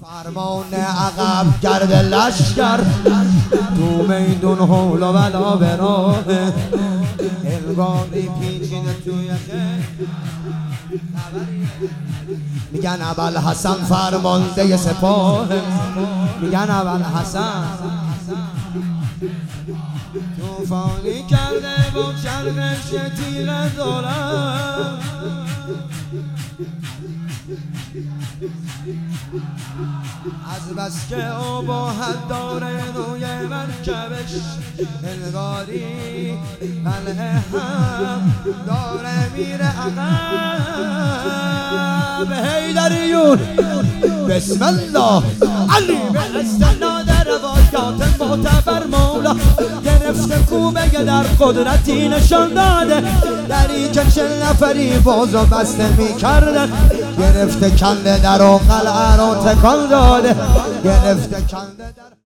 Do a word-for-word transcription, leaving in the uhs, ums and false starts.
فرمان عقب گرد لشکر تو میدون حول و بلا به راه الگاری پیچیده توی خیل میگن ابوالحسن فرمانده سپاه میگن ابوالحسن توفانی کرده با چرخش تیغ دولت از بس که اباحت داره روی مرکبش الگاری قلعه هم داره میره عقب حیدریون بسم الله علی به استناد روایات معتبر مولا گرفته کوبه در قدرتی نشان داده دری که چل نفری بازو بسته می کردن گرفته کنده در و قلعه رو تکان داده گرفته کنده در